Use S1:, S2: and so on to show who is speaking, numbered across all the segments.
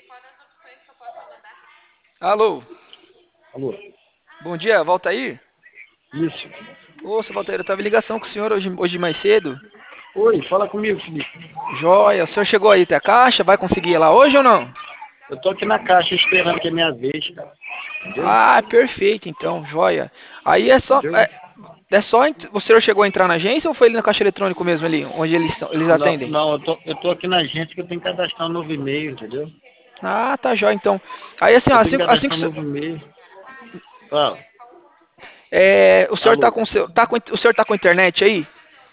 S1: Alô,
S2: Alô?
S1: bom dia, Valtair?
S2: Isso.
S1: Ô, seu Valtair, eu tava em ligação com o senhor hoje mais cedo.
S2: Oi, fala comigo, Felipe.
S1: Joia, o senhor chegou aí até a caixa? Vai conseguir ir lá hoje ou não?
S2: Eu tô aqui na caixa esperando que é minha vez, cara. Entendeu?
S1: Ah, perfeito, então, joia. Aí é só,
S2: Entendeu?
S1: o senhor chegou a entrar na agência ou foi ali no caixa eletrônico mesmo ali, onde eles
S2: Não,
S1: atendem?
S2: não, eu tô aqui na agência que eu tenho que cadastrar um novo e-mail, entendeu?
S1: Ah, tá joia, então. Aí assim, ó,
S2: Eu tenho
S1: assim,
S2: que
S1: assim que
S2: cadastrar um novo e-mail. Fala.
S1: o senhor tá
S2: Alô?
S1: com o senhor tá com internet aí?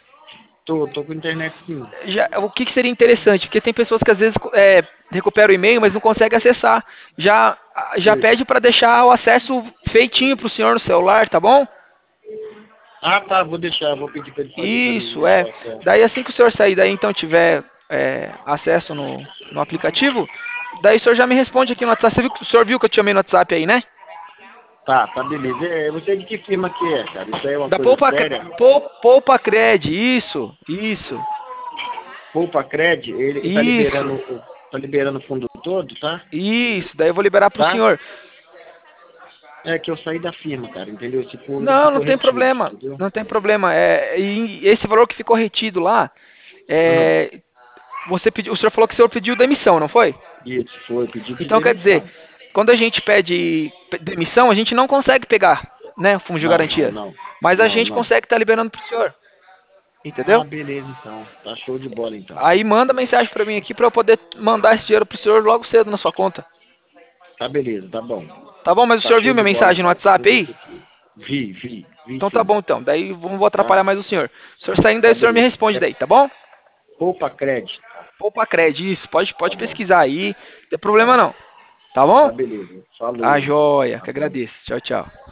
S2: Tô com internet sim.
S1: O que que seria interessante? Porque tem pessoas que às vezes recuperam o e-mail, mas não conseguem acessar. Já
S2: Sei.
S1: pede para deixar o acesso feitinho para o senhor no celular, tá bom?
S2: Ah, tá, vou deixar, vou pedir pra ele fazer pra mim
S1: Isso,
S2: deixar
S1: é.
S2: o acesso.
S1: Daí assim que o senhor sair daí, então tiver acesso no aplicativo, daí o senhor já me responde aqui no WhatsApp. O senhor viu que eu te chamei no WhatsApp aí, né?
S2: Tá, beleza. Você de que firma que é, cara? Isso aí é uma
S1: Da
S2: coisa séria?
S1: Poupa Cred, isso,
S2: Poupa Cred, ele
S1: isso,
S2: tá liberando o fundo todo, tá?
S1: isso. Daí eu vou liberar pro
S2: Tá?
S1: senhor.
S2: É que eu saí da firma, cara, entendeu? Esse fundo
S1: Não, não
S2: ficou
S1: tem
S2: retido,
S1: problema.
S2: entendeu?
S1: Não tem problema. E esse valor que ficou retido lá,
S2: Aham.
S1: é, o senhor falou que o senhor pediu demissão, não foi?
S2: Isso, foi pedido de
S1: Então quer dizer,
S2: demissão.
S1: quando a gente pede demissão, a gente não consegue pegar, né, o fundo de
S2: Não, não,
S1: garantia.
S2: não.
S1: Mas a
S2: Não,
S1: gente
S2: não.
S1: consegue estar liberando pro senhor,
S2: Ah,
S1: entendeu?
S2: beleza então. Tá show de bola então.
S1: Aí manda mensagem para mim aqui para eu poder mandar esse dinheiro pro senhor logo cedo na sua conta.
S2: Tá beleza, tá bom.
S1: Tá bom? Mas o
S2: Tá
S1: senhor viu
S2: show
S1: minha
S2: de bola
S1: mensagem no
S2: então. Vou
S1: WhatsApp
S2: ver
S1: aí?
S2: isso aqui. Vi
S1: Então tá
S2: sim.
S1: bom então. Daí não vou atrapalhar
S2: Tá?
S1: mais o senhor. O senhor saindo daí,
S2: Tá
S1: o senhor me
S2: beleza.
S1: responde
S2: É
S1: daí, tá bom?
S2: Poupa Cred.
S1: Poupa Cred, isso.
S2: Tá
S1: Pode
S2: bom.
S1: pesquisar aí. Não tem problema
S2: Tá.
S1: não. Tá bom?
S2: Tá beleza.
S1: Tá
S2: Falou.
S1: joia. Que
S2: Abraço.
S1: agradeço. Tchau, tchau.